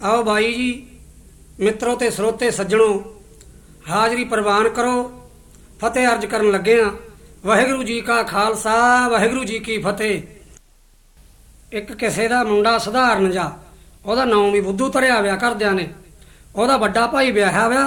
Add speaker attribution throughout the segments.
Speaker 1: आओ भाई जी मित्रों ते ਸਰੋਤੇ सज्जणों हाजरी प्रवान करो। फतेह अर्ज करन लगे हाँ। वाहिगुरू जी का खालसा वाहिगुरू जी की फतेह। एक किसे दा मुंडा सधारण जा ਉਹਦਾ ਨਾਂ ਵੀ ਬੁੱਧੂ ਧਰਿਆ ਵਿਆ ਘਰਦਿਆਂ ਨੇ। ਉਹਦਾ ਵੱਡਾ ਭਾਈ ਵਿਆਹਿਆ ਵਿਆ,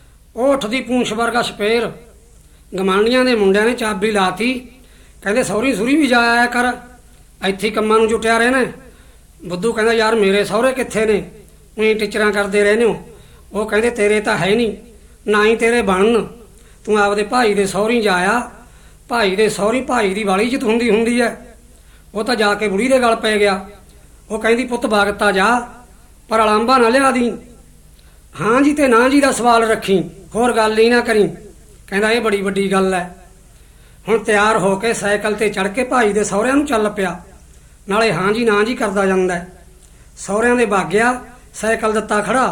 Speaker 1: ਉਹ ਉੱਠ ਦੀ ਪੂੰਛ ਵਰਗਾ ਸਪੇਰ। ਗਮਾਂਡੀਆਂ ਦੇ ਮੁੰਡਿਆਂ ਨੇ ਚਾਬੀ ਲਾਤੀ, ਕਹਿੰਦੇ ਸਹੁਰੀ ਸੁਰੀ ਵੀ ਜਾ ਆਇਆ ਕਰ, ਇੱਥੇ ਕੰਮਾਂ ਨੂੰ ਜੁਟਿਆ ਰਹਿਣਾ। ਬੁੱਧੂ ਕਹਿੰਦਾ ਯਾਰ ਮੇਰੇ ਸਹੁਰੇ ਕਿੱਥੇ ਨੇ, ਉਹੀ ਟੀਚਰਾਂ ਕਰਦੇ ਰਹਿੰਦੇ ਹੋ। ਉਹ ਕਹਿੰਦੇ ਤੇਰੇ ਤਾਂ ਹੈ ਨਹੀਂ, ਨਾ ਹੀ ਤੇਰੇ ਬਣਨ, ਤੂੰ ਆਪਦੇ ਭਾਈ ਦੇ ਸਹੁਰੀ ਜਾ ਆ। ਭਾਈ ਦੇ ਸਹੁਰੀ ਭਾਈ ਦੀ ਵਾਲੀ ਇੱਜ਼ਤ ਹੁੰਦੀ ਹੈ। ਉਹ ਤਾਂ ਜਾ ਕੇ ਬੁੜੀ ਦੇ ਗਲ ਪੈ ਗਿਆ। ਉਹ ਕਹਿੰਦੀ ਪੁੱਤ ਬਾਗਤਾ ਜਾ, ਪਰ ਅਲਾਂਬਾ ਨਾ ਲਿਆ ਦੀ, ਹਾਂ ਜੀ ਤੇ ਨਾ ਜੀ ਦਾ ਸਵਾਲ ਰੱਖੀ, ਹੋਰ ਗੱਲ ਹੀ ਨਾ ਕਰੀ। ਕਹਿੰਦਾ ਇਹ ਬੜੀ ਵੱਡੀ ਗੱਲ ਹੈ। ਹੁਣ ਤਿਆਰ ਹੋ ਕੇ ਸਾਈਕਲ ਤੇ ਚੜ੍ਹ ਕੇ ਭਾਈ ਦੇ ਸਹੁਰਿਆਂ ਨੂੰ ਚੱਲ ਪਿਆ, ਨਾਲੇ ਹਾਂ ਜੀ ਨਾ ਜੀ ਕਰਦਾ ਜਾਂਦਾ। ਸਹੁਰਿਆਂ ਦੇ ਬਾਗਿਆ, ਸਾਈਕਲ ਦਿੱਤਾ ਖੜਾ।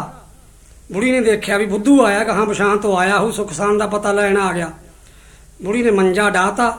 Speaker 1: ਬੁੜੀ ਨੇ ਦੇਖਿਆ ਵੀ ਬੁੱਧੂ ਆਇਆ, ਗਾਹਾਂ ਪਛਾਣ ਤੋਂ ਆਇਆ ਹੋ, ਸੁਖਸਾਨ ਦਾ ਪਤਾ ਲੈਣ ਆ ਗਿਆ। ਬੁੜੀ ਨੇ ਮੰਜਾ ਡਾਹਤਾ,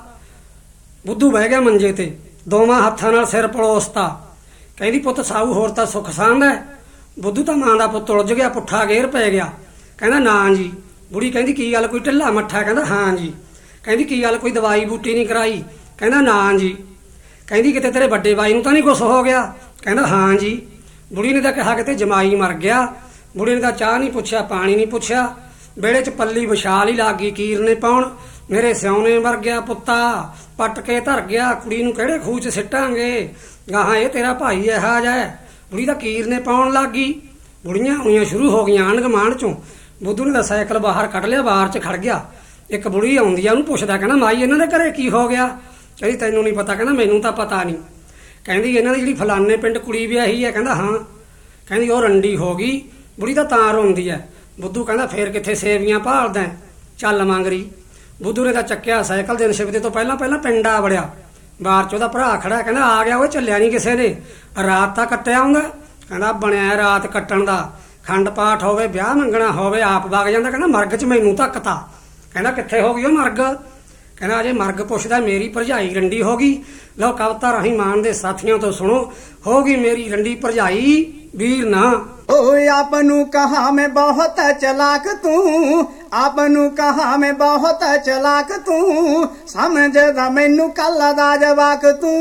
Speaker 1: ਬੁੱਧੂ ਬਹਿ ਗਿਆ ਮੰਜੇ ਤੇ, ਦੋਵਾਂ ਹੱਥਾਂ ਨਾਲ ਸਿਰ ਪਲੋਸਤਾ। ਕਹਿੰਦੀ ਪੁੱਤ ਸਾਊ ਹੋਰ ਤਾਂ ਸੁੱਖ ਸਾਂਦ ਹੈ। ਬੁੱਧੂ ਤਾਂ ਮਾਂ ਦਾ ਪੁੱਤ ਉਲਝ ਗਿਆ, ਪੁੱਠਾ ਗੇਰ ਪੈ ਗਿਆ। ਕਹਿੰਦਾ ਨਾ ਜੀ। ਬੁੜੀ ਕਹਿੰਦੀ ਕੀ ਗੱਲ ਕੋਈ ਢਿੱਲਾ ਮੱਠਾ? ਕਹਿੰਦਾ ਹਾਂ ਜੀ। ਕਹਿੰਦੀ ਕੀ ਗੱਲ ਕੋਈ ਦਵਾਈ ਬੂਟੀ ਨਹੀਂ ਕਰਾਈ? ਕਹਿੰਦਾ ਨਾ ਜੀ। ਕਹਿੰਦੀ ਕਿਤੇ ਤੇਰੇ ਵੱਡੇ ਬਾਈ ਨੂੰ ਤਾਂ ਨਹੀਂ ਕੁਛ ਹੋ ਗਿਆ? ਕਹਿੰਦਾ ਹਾਂ ਜੀ। ਬੁੜੀ ਨੇ ਤਾਂ ਕਿਹਾ ਕਿਤੇ ਜਮਾਈ ਮਰ ਗਿਆ। ਬੁੜੀ ਨੇ ਤਾਂ ਚਾਹ ਨਹੀਂ ਪੁੱਛਿਆ, ਪਾਣੀ ਨਹੀਂ ਪੁੱਛਿਆ, ਵਿਹੜੇ 'ਚ ਪੱਲੀ ਵਿਛਾਲ ਹੀ ਲੱਗ ਗਈ ਕੀਰਨੇ ਪਾਉਣ। ਮੇਰੇ ਸਿਉਨੇ ਮਰ ਗਿਆ ਪੁੱਤਾ, ਪੱਟ ਕੇ ਧਰ ਗਿਆ, ਕੁੜੀ ਨੂੰ ਕਿਹੜੇ ਖੂਹ 'ਚ ਸਿੱਟਾਂਗੇ, ਗਾਹਾਂ ਇਹ ਤੇਰਾ ਭਾਈ ਇਹੋ ਜਿਹਾ ਹੈ। ਬੁੜੀ ਦਾ ਕੀਰਨੇ ਪਾਉਣ ਲੱਗ ਗਈ। ਬੁੜੀਆਂ ਹੋਈਆਂ ਸ਼ੁਰੂ ਹੋ ਗਈਆਂ ਆਂਢ ਗੁਆਂਢ 'ਚੋਂ। ਬੁੱਧੂ ਨੇ ਤਾਂ ਸਾਈਕਲ ਬਾਹਰ ਕੱਢ ਲਿਆ, ਬਾਹਰ 'ਚ ਖੜ ਗਿਆ। ਇੱਕ ਬੁੜੀ ਆਉਂਦੀ ਆ, ਉਹਨੂੰ ਪੁੱਛਦਾ, ਕਹਿੰਦਾ ਮਾਈ ਇਹਨਾਂ ਦੇ ਘਰੇ ਕੀ ਹੋ ਗਿਆ? ਕਹਿੰਦੀ ਤੈਨੂੰ ਨਹੀਂ ਪਤਾ? ਕਹਿੰਦਾ ਮੈਨੂੰ ਤਾਂ ਪਤਾ ਨਹੀਂ। ਕਹਿੰਦੀ ਇਹਨਾਂ ਦੀ ਜਿਹੜੀ ਫਲਾਨੇ ਪਿੰਡ ਕੁੜੀ ਵਿਆਹੀ ਹੈ? ਕਹਿੰਦਾ ਹਾਂ। ਕਹਿੰਦੀ ਉਹ ਰੰਡੀ ਹੋ ਗਈ। ਬੁੜੀ ਤਾਂ ਰੋਂਦੀ ਹੈ। ਬੁੱਧੂ ਕਹਿੰਦਾ ਫੇਰ ਕਿੱਥੇ ਸੇਵੀਆਂ ਭਾਲਦਾ, ਚੱਲ ਮੰਗਰੀ। ਬੁੱਧੂ ਨੇ ਤਾਂ ਚੱਕਿਆ ਸਾਈਕਲ ਦੇ ਨਸ਼ਿਬਦੇ ਤੋਂ ਪਹਿਲਾਂ ਪਿੰਡ ਆ ਵੜਿਆ। ਬਾਹਰ 'ਚ ਉਹਦਾ ਭਰਾ ਖੜਾ, ਕਹਿੰਦਾ ਆ ਗਿਆ ਉਹ, ਚੱਲਿਆ ਨਹੀਂ ਕਿਸੇ ਨੇ, ਰਾਤ ਤਾਂ ਕੱਟਿਆ ਆਉਂਗਾ। ਕਹਿੰਦਾ ਬਣਿਆ ਰਾਤ ਕੱਟਣ ਦਾ, ਖੰਡ ਪਾਠ ਹੋਵੇ, ਵਿਆਹ ਮੰਗਣਾ ਹੋਵੇ, ਆਪ ਵਗ ਜਾਂਦਾ। ਕਹਿੰਦਾ ਮਰਗ 'ਚ ਮੈਨੂੰ ਧੱਕਤਾ। ਕਹਿੰਦਾ ਕਿੱਥੇ ਹੋ ਗਈ ਉਹ ਮਰਗ? ਕਹਿੰਦਾ ਅਜੇ ਮਰਗ ਪੁੱਛਦਾ, ਮੇਰੀ ਭਰਜਾਈ ਰੰਡੀ ਹੋ ਗਈ। ਲਓ ਕਵਿਤਾ ਰਾਹੀਂ ਮਾਨ ਦੇ ਸਾਥੀਆਂ ਤੋਂ ਸੁਣੋ, ਹੋ ਗਈ ਮੇਰੀ ਰੰਡੀ ਭਰਜਾਈ ਵੀਰ ਨਾ।
Speaker 2: ओए आपनू कहा मैं बहुत चलाक तू, आपनू कहा मैं बहुत चलाक तू, समझदा मैनू कल दा जवाक तू,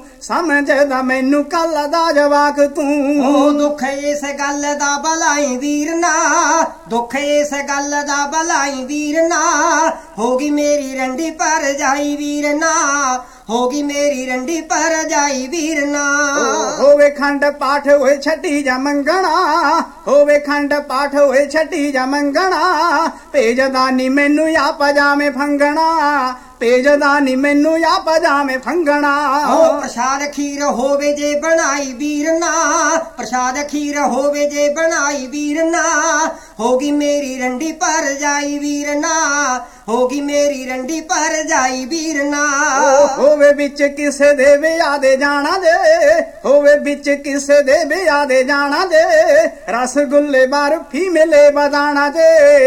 Speaker 2: समझदा मैनू कल दा जवाक तू।
Speaker 3: ओ दुख इस गल दा भलाई वीर ना, दुख इस गल दा भलाई वीर ना, होगी मेरी रंडी पर जाई वीर ना, होगी मेरी रंडी पर जाई वीर ना।
Speaker 2: होवे खंड पाठ होए छठी जा मंगना, होवे खंड पाठ होए छठी जा मंगना, भेजदा नी मैनू या पजामे फंगना, भेजदा नी मैनू या पजामे फंगना।
Speaker 3: प्रसाद खीर होवे जे बनाई वीर ना, प्रसाद खीर होवे जे बनाई वीर ना, होगी मेरी रंडी पर जाई वीर ना, होगी मेरी रंडी पर जाई वीर ना।
Speaker 2: होवे बिच किसे दे विआह दे जाना जे, होवे बिच किसे दे विआह दे जाना जे, रसगुल्ले बर्फी मिले बदाना जे,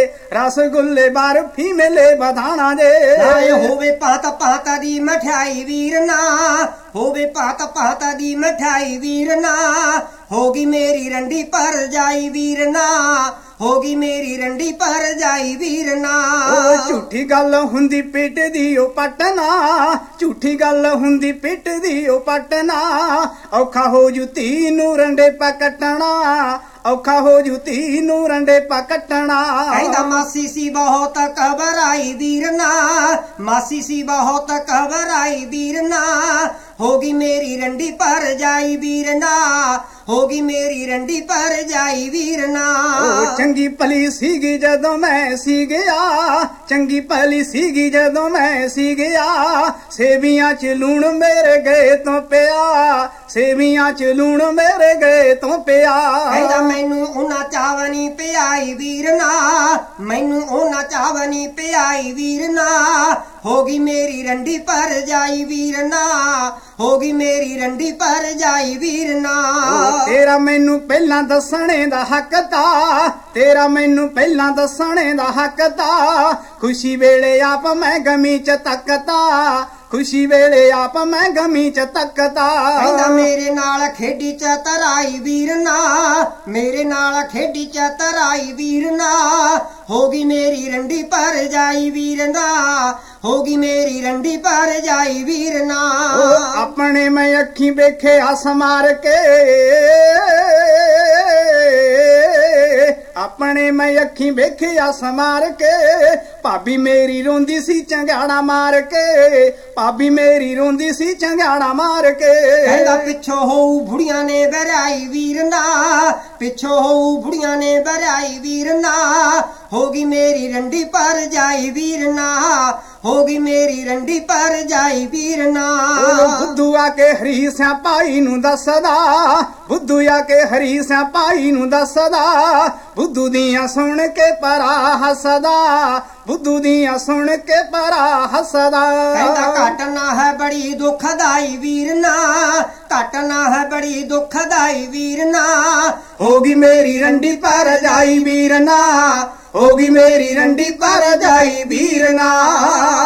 Speaker 2: रसगुल्ले बर्फी मिले बदाना जे।
Speaker 3: होवे पात पात दी मठाई वीर ना, होवे पात पात दी मठाई वीर ना, होगी मेरी रंडी पर जाई वीर ना, होगी मेरी रंडी पर जाई वीर ना।
Speaker 2: झूठी गल हुंदी पिट दी ओ पटना, झूठी गल हुंदी पिट दी ओ पटना, औखा हो जू धी नू रंडे पकटना, औखा हो जू धी नू रंडे पकटना।
Speaker 3: कहदा मासी सी बहुत घबराई वीर ना, मासी सी बहुत घबराई वीर ना, होगी मेरी रंडी पर जाई वीर ना, होगी मेरी रंडी पर जाई वीर ना।
Speaker 2: चंगी भली सीगी जदों मैं सी गया, चंगी भली सीगी जदों मैं सी गया, सेवियां च लूण मेरे गए तो पिया, सेवियां च लूण मेरे गए तो पिया।
Speaker 3: कहदा मैनू उन्ना चावनी पियाई वीर ना, मैनू उन्ना चावनी पियाई वीर ना, होगी मेरी रंडी पर जाई वीर ना, होगी मेरी रंडी पर जाई वीर ना।
Speaker 2: तेरा मैनू पहला दसने दा हक ता, तेरा मैनू पहला दसने दा हक ता, खुशी वेले आप मैं गमी च तकता, ਖੁਸ਼ੀ ਵੇਲੇ ਆਪ ਮੈਂ ਗਮੀ ਚ ਤੱਕਦਾ
Speaker 3: ਕਹਿੰਦਾ ਮੇਰੇ ਨਾਲ ਖੇਡੀ ਚ ਤਰਾਈ ਵੀਰਨਾ ਮੇਰੇ ਨਾਲ ਖੇਡੀ ਚ ਤਰਾਈ ਵੀਰਨਾ ਹੋ ਗਈ ਮੇਰੀ ਰੰਡੀ ਪਰ ਜਾਈ ਵੀਰਨਾ ਹੋ ਗਈ ਮੇਰੀ ਰੰਡੀ ਪਰ ਜਾਈ ਵੀਰਨਾ
Speaker 2: ਆਪਣੇ ਮੈਂ ਅੱਖੀਂ ਵੇਖਿਆ ਸਮਾਰ ਕੇ ਆਪਣੇ ਮੈਂ ਅੱਖੀਂ ਵੇਖਿਆ ਸਮਾਰ ਕੇ ਭਾਬੀ ਮੇਰੀ ਰੋਂਦੀ ਸੀ ਚੰਗਾੜਾ ਮਾਰ ਕੇ ਭਾਬੀ ਮੇਰੀ ਰੋਂਦੀ ਸੀ ਚੰਗਾੜਾ ਮਾਰ ਕੇ
Speaker 3: ਕਹਿੰਦਾ ਪਿੱਛੋਂ ਹੋਊ ਬੁੜੀਆਂ ਨੇ ਬਰਾਈ ਵੀਰਨਾ ਪਿੱਛੋਂ ਹੋਊ ਬੁੜੀਆਂ ਨੇ ਬਰਾਈ ਵੀਰਨਾ ਹੋ ਗਈ ਮੇਰੀ ਰੰਡੀ ਪਰ ਜਾਈ ਵੀਰਨਾ ਹੋ ਗਈ ਮੇਰੀ ਰੰਡੀ ਪਰ ਜਾਈ ਵੀਰਨਾ
Speaker 2: ਬੁੱਧੂ ਆ ਕੇ ਹਰੀ ਸਿਆ ਭਾਈ ਨੂੰ ਦੱਸਦਾ ਬੁੱਧੂ ਆ ਕੇ ਹਰੀ ਸਿਆ ਭਾਈ ਨੂੰ ਦੱਸਦਾ ਬੁੱਧੂ ਦੀਆਂ ਸੁਣ ਕੇ ਪਰਾ ਹੱਸਦਾ ਬੁੱਧੂ ਦੀਆਂ ਸੁਣ ਕੇ ਪਰਾ ਹੱਸਦਾ
Speaker 3: ਕਹਿੰਦਾ ਘਟਨਾ ਹੈ ਬੜੀ ਦੁਖਦਾਈ ਵੀਰਨਾ ਘਟਨਾ ਹੈ ਬੜੀ ਦੁਖਦਾਈ ਵੀਰਨਾ
Speaker 2: ਹੋ ਗਈ ਮੇਰੀ ਰੰਡੀ ਪਰ ਜਾਈ ਵੀਰਨਾ ਹੋ ਗਈ ਮੇਰੀ ਰੰਡੀ ਪਰ ਜਾਈ ਵੀਰਨਾ